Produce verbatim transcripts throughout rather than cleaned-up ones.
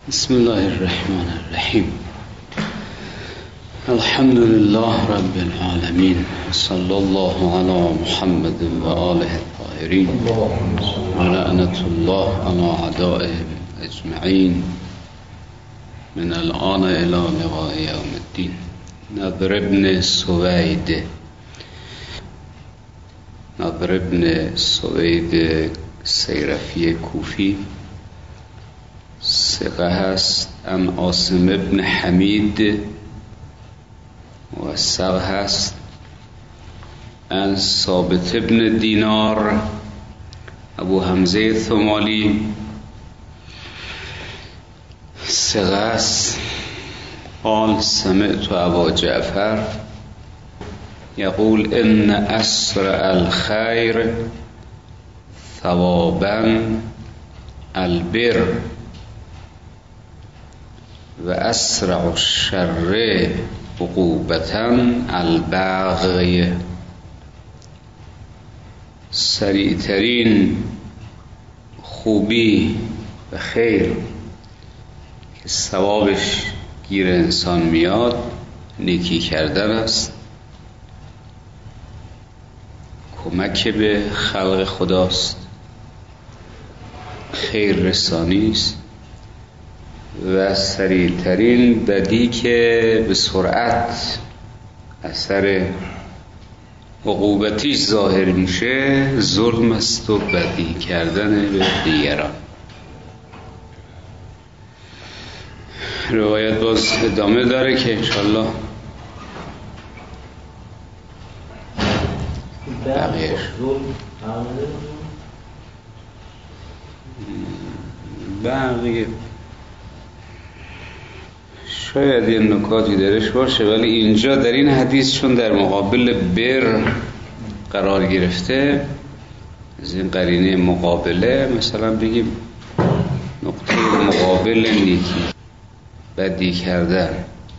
بسم الله الرحمن الرحیم. الحمد لله رب العالمین، صلی الله علی محمد و آله الطاهرین و لعنت الله علی اعدائهم اجمعین من الآن الی لقاء یوم الدین. نضر بن سوید نضر بن سوید سیرفی کوفی ثقه هست. ان عاصم ابن حمید و ثقه هست. ان ثابت ابن دینار ابو حمزه ثمالی ثقه است. قال سمعت ابا جعفر یقول ان اسرع الخیر ثوابا البر و اسرع الشر عقوبتا البغی. سریعترین خوبی و خیر که ثوابش گیر انسان میاد نیکی کردن است، کمک به خلق خداست، خیر رسانی است. و سریعترین بدی که به سرعت اثر عقوبتیش ظاهر میشه ظلم است و بدی کردن به دیگران. روایت باز ادامه داره که انشالله بقیهش بقیه شاید یه نکاتی درش باشه، ولی اینجا در این حدیث چون در مقابل بر قرار گرفته، از این قرینه مقابله مثلا بگیم نقطه مقابل نیکی بدی کردن،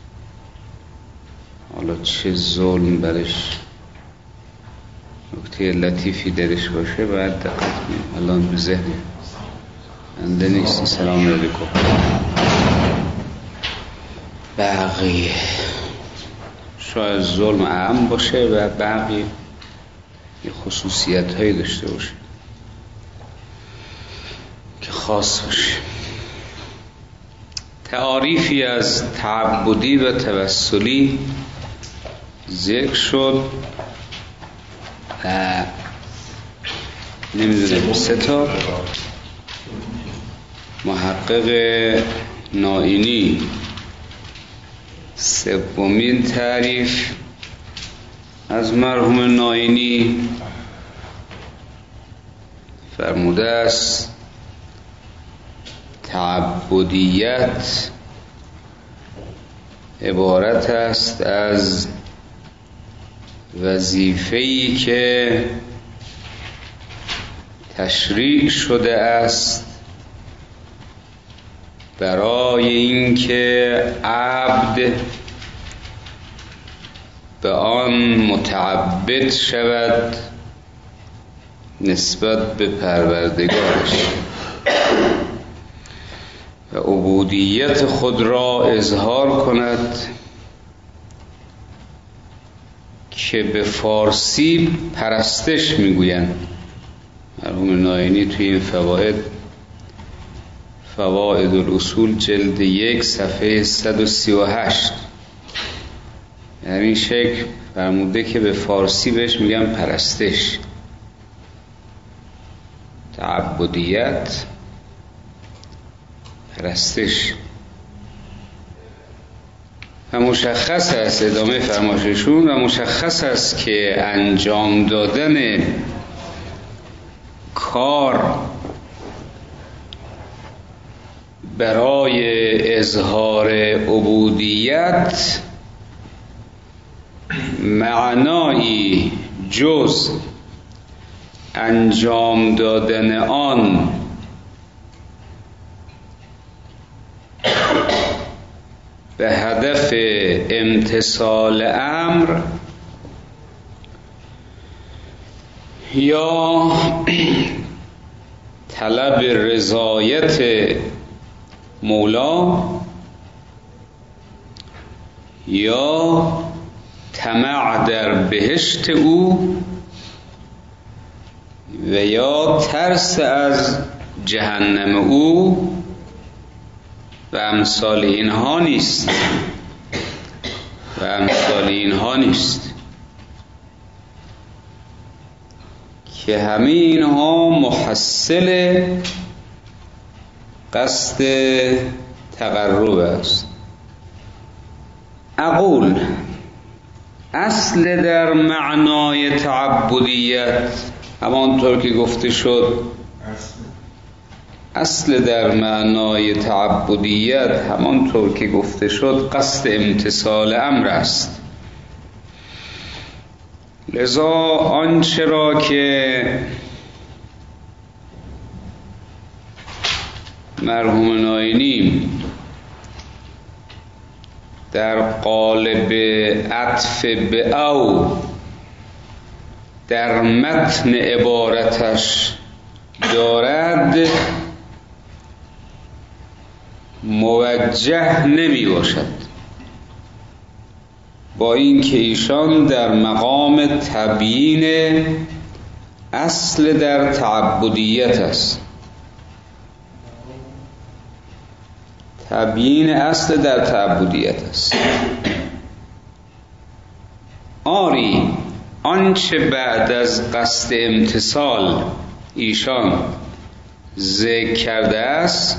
حالا چه ظلم برش نکته لطیفی درش باشه باید دقت کنیم. الان به ذهن انده نیست. سلام علیکم. بقیه شاید ظلم اعم باشه و بقیه یه خصوصیت هایی داشته باشه که خاص باشه. تعاریفی از تعبدی و توسلی ذکر شد. نمیدونم سه تا محقق نائینی سومین تعریف از مرحوم نائینی فرموده است تعبدیت عبارت است از وظیفه‌ای که تشریع شده است برای اینکه عبد به آن متعبد شود نسبت به پروردگارش و عبودیت خود را اظهار کند که به فارسی پرستش میگویند. مرحوم نائینی توی این فواید فوائد الاصول جلد یک صفحه صد و سی و هشت یعنی این شکل فرموده که به فارسی بهش میگن پرستش، تعبدیت، پرستش. و مشخص است ادامه فرمایششون و مشخص است که انجام دادن کار برای اظهار عبودیت معنایی جز انجام دادن آن به هدف امتثال امر یا طلب رضایت مولا یا طمع در بهشت او و یا ترس از جهنم او و امثال اینها نیست و امثال اینها نیست که همه اینها محصل قصد تقرب است. اقول اصل در معنای تعبدیت همانطور که گفته شد، اصل در معنای تعبدیت همانطور که گفته شد قصد امتثال امر است. لذا آنچه را که مرحوم ناینی در قالب عطف به او در متن عبارتش دارد موجه نمی باشد، با اینکه ایشان در مقام تبیین اصل در تعبدیت است. تبیین اصل در تعبدیت است. آری آنچه بعد از قصد امتثال ایشان ذکر کرده است،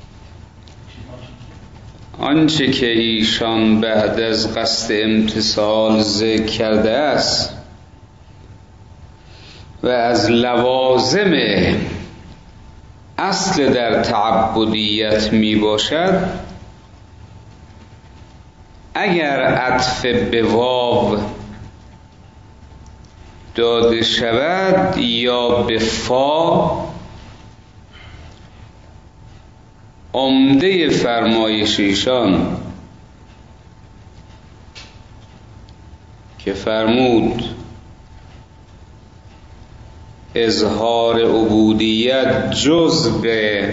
آنچه که ایشان بعد از قصد امتثال ذکر کرده است و از لوازم اصل در تعبدیت می باشد، اگر عطف به واو داده شود یا به فا، عمده فرمایش ایشان که فرمود اظهار عبودیت جز به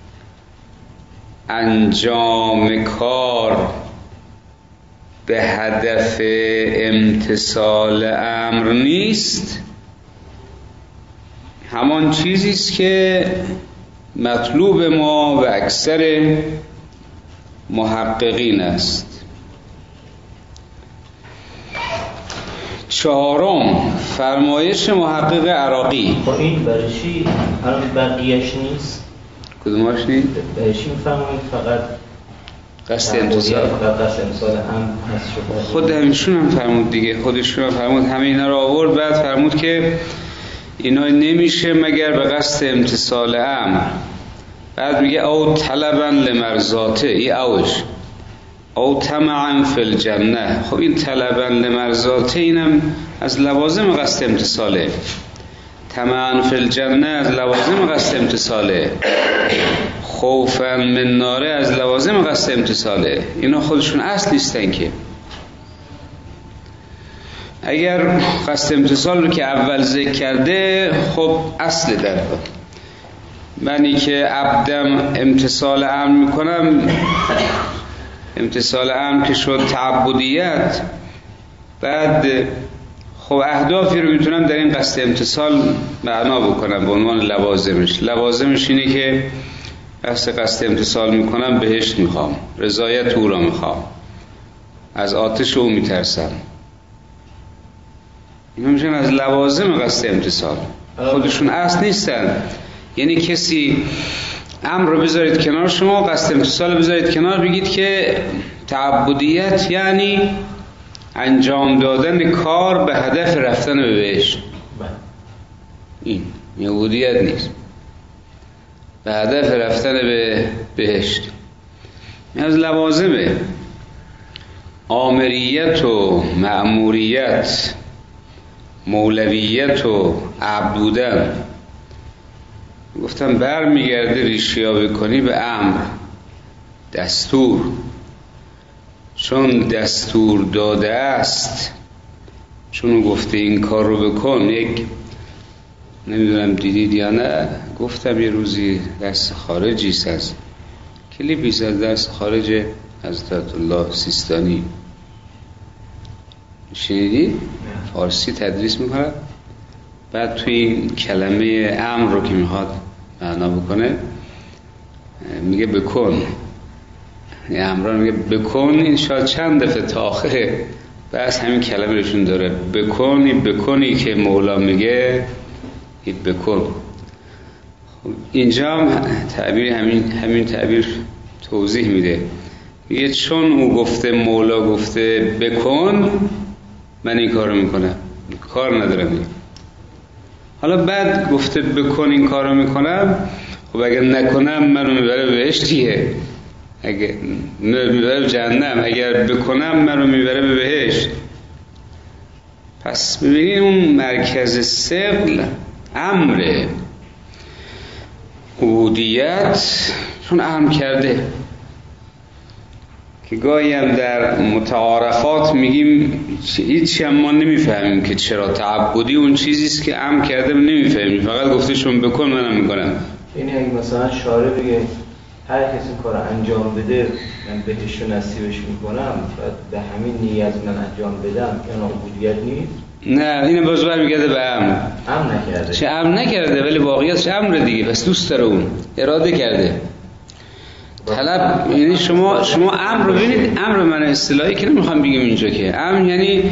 انجام کار به هدف امتثال امر نیست، همان چیزی است که مطلوب ما و اکثر محققین است. چهارم فرمایش محقق عراقی. با این برای چی الان بقیه‌اش نیست؟ کدومش نیست؟ برای چی می‌فرمایید فقط قصد امتثال؟ فقط قصد امتثال هم هست شده. خود همینشون هم فرمود دیگه، خودشون هم فرمود، همه اینا رو آورد، بعد فرمود که اینا نمیشه مگر به قصد امتثال امر. بعد میگه او طلبا لمرضاته، ای اوش او طمعا فی الجنه. خب این طلبا لمرضاته اینم از لوازم قصد امتثاله، طمعا فی الجنه از لوازم قصد امتثاله، خوفا من ناره از لوازم قصد امتثاله. اینا خودشون اصل نیستن که. اگر قصد امتثال رو که اول ذکر کرده، خب اصل در منی که عبدم امتثال امر میکنم، امتثال امر که شد تعبدیت، بعد خب اهدافی رو میتونم در این قصد امتثال معنا بکنم به عنوان لوازمش. لوازمش اینه که قصد قصد امتثال میکنم بهشت میخوام، رضایت او را میخوام، از آتش او میترسم. اینا میشن از لوازم قصد امتثال، خودشون اصل نیستن. یعنی کسی امر رو بذارید کنار، شما قصد امتثال بذارید کنار، بگید که تعبدیت یعنی انجام دادن کار به هدف رفتن به بهشت. این عبودیت نیست، به هدف رفتن به بهشت. از لوازمه آمریت و مأموریت، مولویت و عبد بودن. گفتم بر میگرده ریشیا بکنی به امر، دستور، چون دستور داده است، چون گفته این کار رو بکن. یک نمیدونم دیدید یا نه، گفتم یه روزی دست خارجی است از کلیپی از درس خارج حضرت الله سیستانی شنیدید؟ فارسی تدریس میکنه، بعد توی این کلمه امر رو که میخواد معنا بکنه میگه بکن، این امران میگه بکن، این شاید چند دفعه تا آخره بس همین کلمه روشون داره، بکن، این بکنی که مولا میگه این بکن. اینجا هم تعبیر همین همین تعبیر توضیح میده، میگه چون او گفته، مولا گفته بکن، من این کارو میکنم، کار ندارم. حالا بعد گفته بکن این کارو میکنم، خب اگر نکنم منو میبره بهشتیه، اگر میبره جهنم، اگر بکنم منو میبره به بهشت. پس ببینید اون مرکز ثقل امره، عبودیت چون امر کرده، که گاهی هم در متعارفات میگیم هیچی هم ما نمیفهمیم که چرا تعبدی اون چیزیست که امر کرده نمیفهمیم، فقط گفته شون بکن منم میکنم. یعنی اگه مثلا شارع بگه هر کسی کار انجام بده من بهش و نصیبش میکنم، به همین نیت من انجام بدم، یعنی عبودیت نیست؟ نه، این باز برمیگرده به امر. امر نکرده، چه امر نکرده ولی واقعیتش امر دیگه، بس دوست داره، اون اراده کرده. طلب یعنی شما شما امر رو ببینید، امر من اصطلاحی که نمیخوام بگم اینجا، که امر یعنی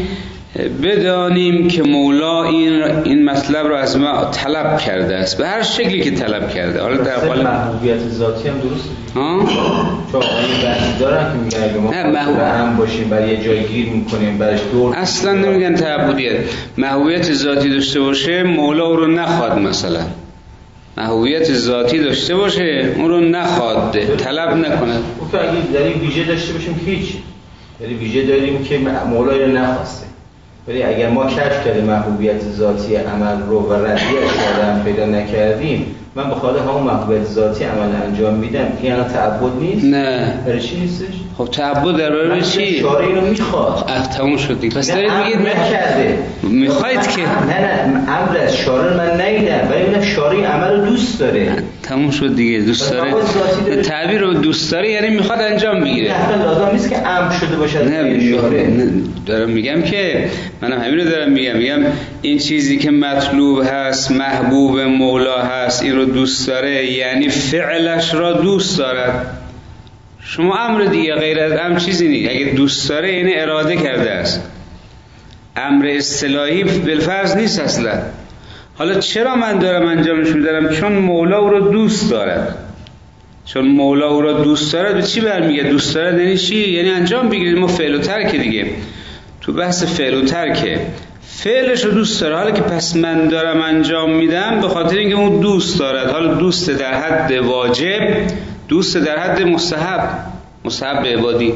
بدانیم که مولا این این مطلب رو از ما طلب کرده است، به هر شکلی که طلب کرده. حالا در قالب محبوبیت ذاتی هم درسته ها، چون آقای بحثی دارن که میگن اگه ما محبوب هم باشیم برای یه جای گیر میکنیم برش دور، اصلا نمیگن تعبدیت. محبوبیت ذاتی داشته باشه مولا او رو نخواد، مثلا محبوبیت ذاتی داشته باشه اون رو نخواد، طلب نکنه. او که اگه داریم ویژه داشته باشیم که هیچ، یعنی ویژه داریم که مولای رو نخواسته، ولی اگر ما کشف کردیم محبوبیت ذاتی عمل رو و ردیعش آدم پیدا نکردیم، من به خاطر همون محبوبیت ذاتی عمل انجام میدم، این الان تعبد نیست؟ نه. برای چی نیستش؟ خب تعبد در برای چی؟ شارع اینو میخواد. تموم شد دیگه. پس دارید میگید نکرده. میخواید که نه نه امر از شارع من نیدم، ولی اون شارع عمل رو دوست داره. تموم شد دیگه، دوست داره. تعبیر رو دوست داره یعنی میخواد انجام بگیره. نه لازم نیست که امر شده باشه. نه دارم میگم که منم همین رو دارم میگم، میگم این چیزی که مطلوب هست، محبوب مولا هست، این رو دوست داره، یعنی فعلش را دوست دارد. شما امر دیگه غیر از امر چیزی نیست. اگه دوست داره یعنی اراده کرده است. امر اصطلاحی بالفرض نیست اصلا. حالا چرا من دارم انجامش میدم؟ چون مولا او رو دوست دارد. چون مولا او رو دوست دارد به چی برمیگه؟ دوست دارد یعنی چی؟ یعنی انجام بگیرید. ما فعل و ترک دیگه، تو بحث فعل و ترکه، فعلش رو دوست داره. حالا که پس من دارم انجام میدم به خاطر اینکه اون دوست دارد. حالا دوست در حد واجب، دوست در حد مستحب، مستحب عبادی.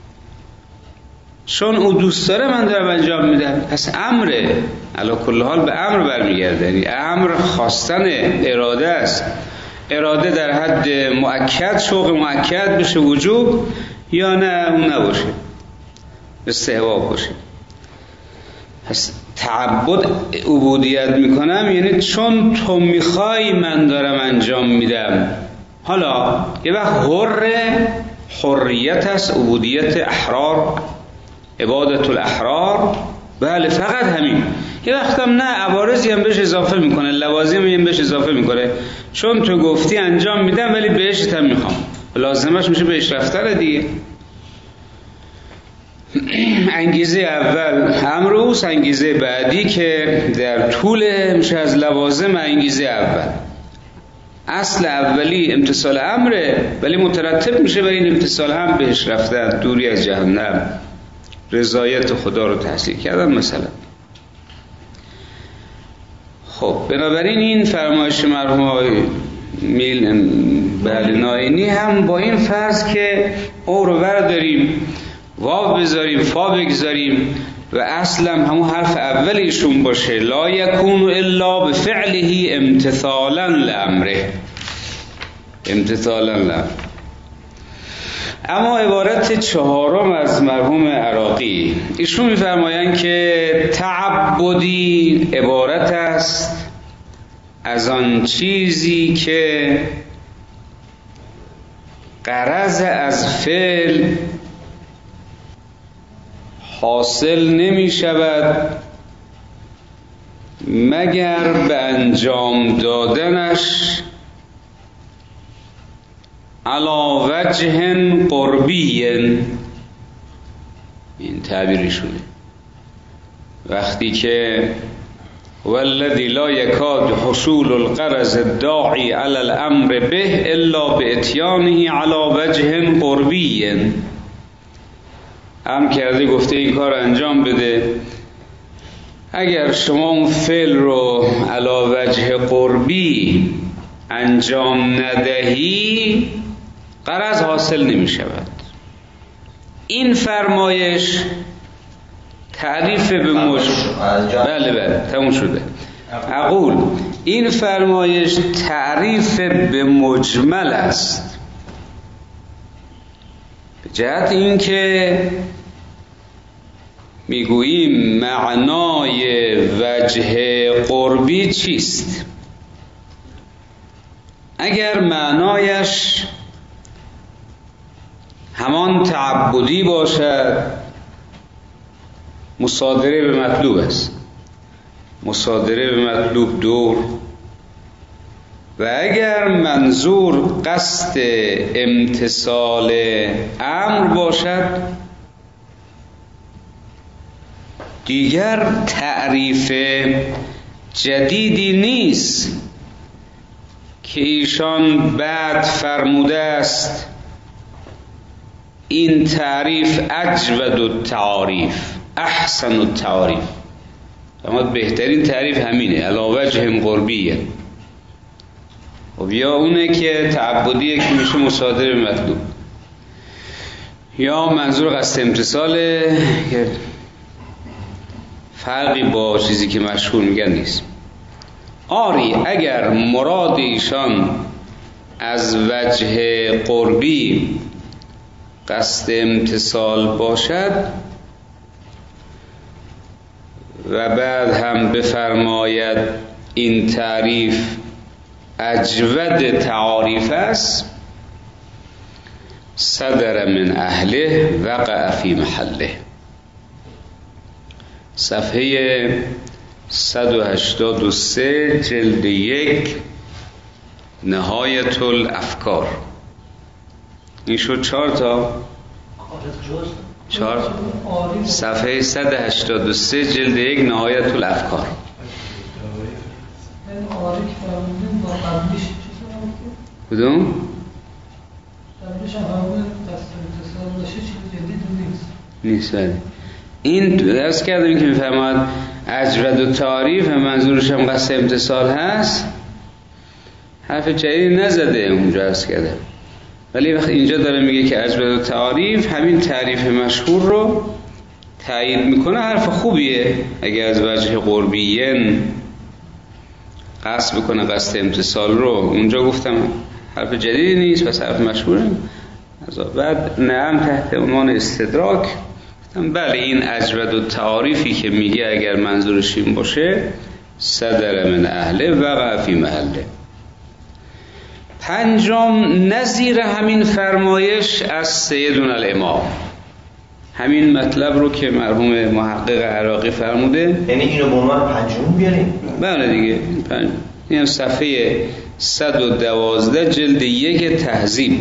چون او دوست داره من دارم انجام میدم، پس امره. علی کل حال به امر برمیگرده. یعنی امر خواستن اراده است. اراده در حد مؤکد، شوق مؤکد بشه وجوب، یا نه اون نباشه، استحباب باشه. پس تعبد عبودیت میکنم یعنی چون تو میخوای من دارم انجام میدم. حالا یه وقت حر حریت است، عبودیت احرار، عبادت الاحرار، بله فقط همین. یه وقت هم نه، عوارضی هم بهش اضافه میکنه، لوازم هم بهش اضافه میکنه. چون تو گفتی انجام میدم ولی بهشت هم میخوام، لازمش میشه بهش رفتن دیگه. انگیزه اول امروز، انگیزه بعدی که در طول میشه از لوازم انگیزه اول. اصل اولی امتثال امره، ولی مترتب میشه بر این امتثال هم بهش رفتن، دوری از جهنم، رضایت خدا رو تحصیل کردن مثلا. خب بنابراین این فرمایش مرحوم آقای میل بله ناینی هم با این فرض که او رو برداریم، واو بذاریم، فا بگذاریم و اصلا همون حرف اول ایشون باشه، لا یکون الا بفعله امتثالا لامره، امتثالا لامره. اما عبارت چهارم از مرحوم عراقی، ایشون میفرمایند که تعبدی عبارت است از آن چیزی که غرض از فعل حاصل نمی شود مگر به انجام دادنش علی وجه قربی. این تعبیرشونه. وقتی که والذی لا یکاد حصول الغرض الداعی علی الامر به الا باتیانه علی وجه قربی، هم کرده گفته این کار انجام بده، اگر شما اون فعل رو علی وجه قربی انجام ندهی غرض حاصل نمی شود. این فرمایش تعریف به مجمل، بله بله تموم شده. اقول این فرمایش تعریف به مجمل است، به جهت این که میگوییم معنای وجه قربی چیست. اگر معنایش همان تعبدی باشد مصادره به مطلوب است. مصادره به مطلوب دور. و اگر منظور قصد امتثال امر باشد دیگر تعریف جدیدی نیست که ایشان بعد فرموده است این تعریف اجود التعاریف احسن التعاریف، اما بهترین تعریف همینه علی وجه قربیه. خب یا اونه که تعبدیه که میشه مصادره به مطلوب، یا منظور قصد امتثاله که فرقی با چیزی که مشهور میگن نیست. آری اگر مراد ایشان از وجه قربی قصد امتثال باشد و بعد هم بفرماید این تعریف اجود تعاریف است، صدر من اهله وقع فی محله. صفحه صد و هشتاد و سه جلد یک نهایت الافکار. این شد چهار تا چهار صفحه صد و هشتاد و سه جلد یک نهایت الافکار. کدوم؟ نیست. این درست کردیم که میفهمد اجود و تعریف منظورش هم قصد امتثال هست، حرف جدیدی نزده اونجا درست کرده، ولی وقتی اینجا داره میگه که اجود و تعریف همین تعریف مشهور رو تایید میکنه. حرف خوبیه اگر از وجه قربیین قصد بکنه قصد امتثال رو. اونجا گفتم حرف جدیدی نیست پس حرف مشهوره. بعد نعم تحت عنوان استدراک بله این اجود و تعاریفی که میگه اگر منظورش این باشه صدر من اهله وقع فی محله. پنجم نظیر همین فرمایش از سیدنا الامام، همین مطلب رو که مرحوم محقق عراقی فرموده، یعنی اینو به عنوان پنجم بیاریم. بله دیگه پنج. این صفحه صد و دوازده جلد یک تهذیب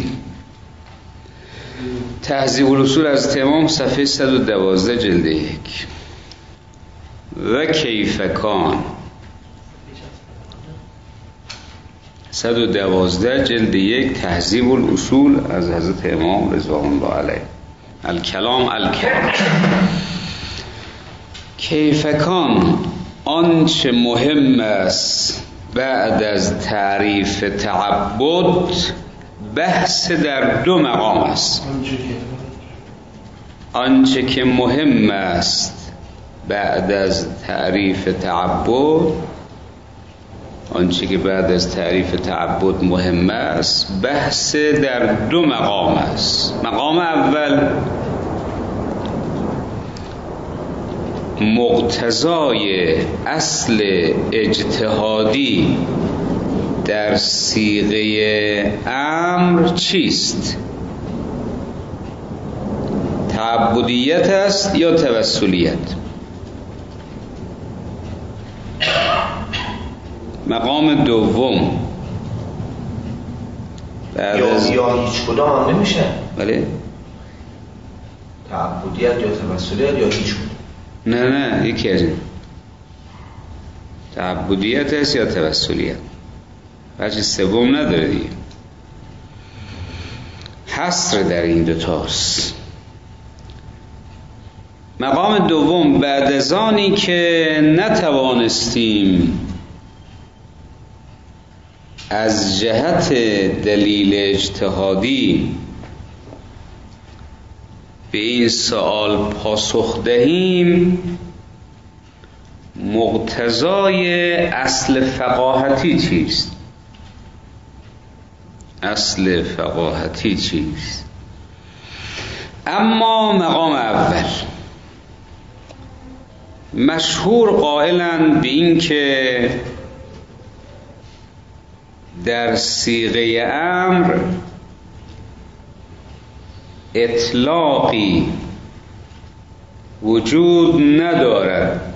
تهذیب الاصول از تمام صفحه صد و دوازده جلد یک. و کیف کان صد و دوازده جلد یک تهذیب الاصول از حضرت امام رضوان الله علیه. الکلام الکلام کیف کان آنچه مهم است بعد از تعریف تعبد بحث در دو مقام است. آنچه که مهم است بعد از تعریف تعبد، آنچه که بعد از تعریف تعبد مهم است بحث در دو مقام است. مقام اول مقتضای اصل اجتهادی در صیغه امر چیست؟ تعبدیت است یا توسلیت. مقام دوم بعد یا از یا هیچ کدام هم نمیشه. بله تعبدیت یا توسلیت یا هیچ کدام. نه نه یکی از این. تعبدیت است یا توسلیت. بچه سوم نداره دیگه. حصر در این دو تاست. مقام دوم بعد از آنی که نتوانستیم از جهت دلیل اجتهادی به این سوال پاسخ دهیم، مقتضای اصل فقاهتی چیست؟ اصل فقاهتی چیست؟ اما مقام اول مشهور قائلند به این که در صیغه امر اطلاقی وجود ندارد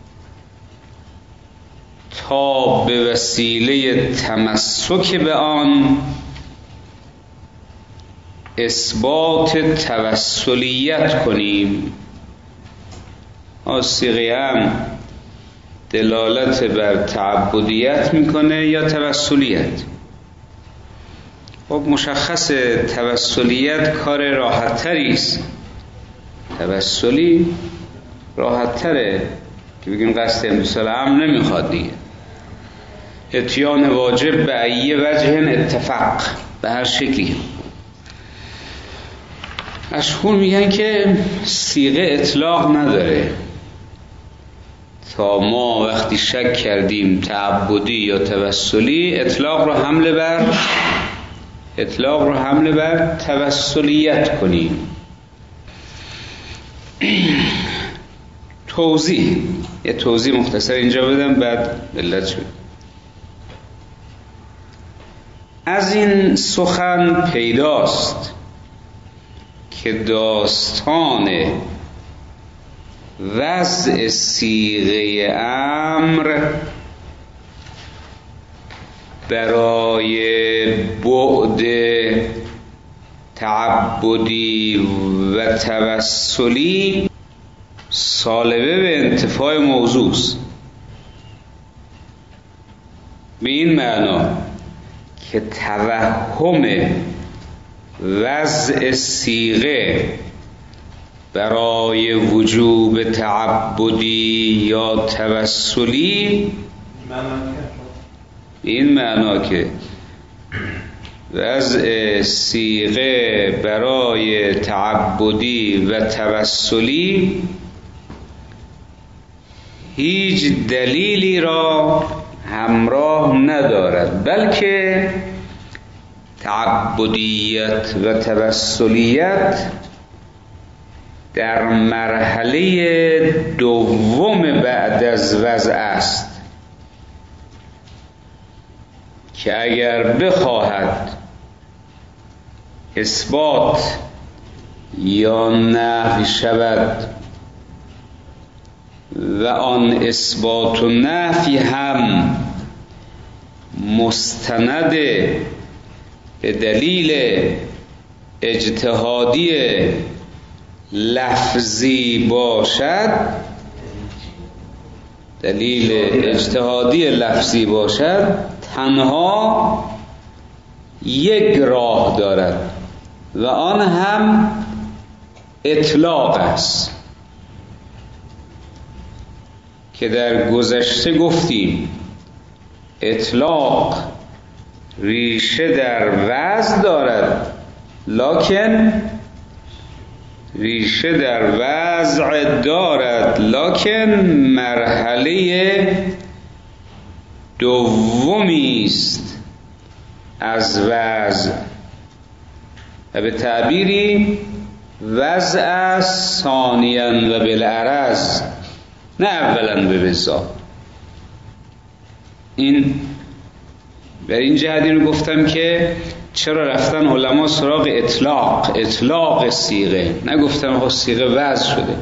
تا به وسیله تمسک به آن اثبات توسلیت کنیم. صیغه امر دلالت بر تعبدیت میکنه یا توسلیت. خب مشخص توسلیت کار راحت تری است. توسلی راحت تره که بگیم قصد امتثال امر نمیخواد دیگه. اتیان واجب به ای وجه اتفاق، به هر شکلی. مشهور میگن که صیغه اطلاق نداره تا ما وقتی شک کردیم تعبدی یا توسلی اطلاق رو حمله بر اطلاق رو حمله بر توسلیت کنیم. توضیح یه توضیح مختصر اینجا بدم بعد علت شد. از این سخن پیداست که داستان وضع صیغه امر برای بعد تعبدی و توسلی سالبه به انتفاع موضوع است. به این معنا که توهم وضع صیغه برای وجوب تعبدی یا توسلی این معنا که وضع صیغه برای تعبدی و توسلی هیچ دلیلی را همراه ندارد، بلکه تعبدیت و توسلیت در مرحله دوم بعد از وضع است که اگر بخواهد اثبات یا نفی شود و آن اثبات و نفی هم مستند به دلیل اجتهادی لفظی باشد دلیل اجتهادی لفظی باشد تنها یک راه دارد و آن هم اطلاق است که در گذشته گفتیم اطلاق ریشه در وضع دارد، لکن ریشه در وضع دارد لکن مرحله دومی است از وضع و به تعبیری وضع ثانیاً و بالعرض، نه اولاً به بزا. این بر این جهت اینو گفتم که چرا رفتن علما سراغ اطلاق اطلاق صیغه، نگفتن خب صیغه وضع شده.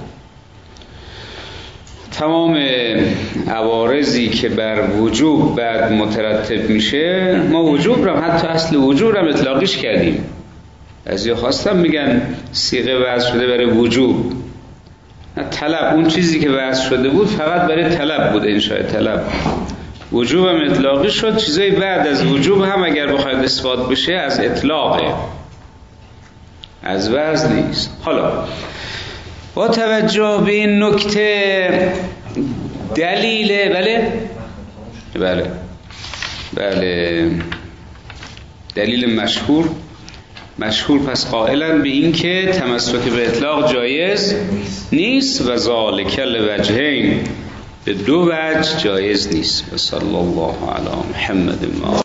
تمام عوارضی که بر وجوب بعد مترتب میشه، ما وجوب رو حتی اصل وجوب رو اطلاقیش کردیم. بعضیا خواستم میگن صیغه وضع شده برای وجوب، نه طلب. اون چیزی که وضع شده بود فقط برای طلب بود، انشاء طلب. وجوب هم اطلاقی شد، چیزای بعد از وجوب هم اگر بخواید اثبات بشه از اطلاقه، از وضع نیست. حالا با توجه به این نکته دلیل بله بله بله دلیل مشهور مشهور پس قائلا به این که تمسک به اطلاق جایز نیست و ذالک لوجهین، به دو وجه جایز نیست. و صلی الله علی محمد و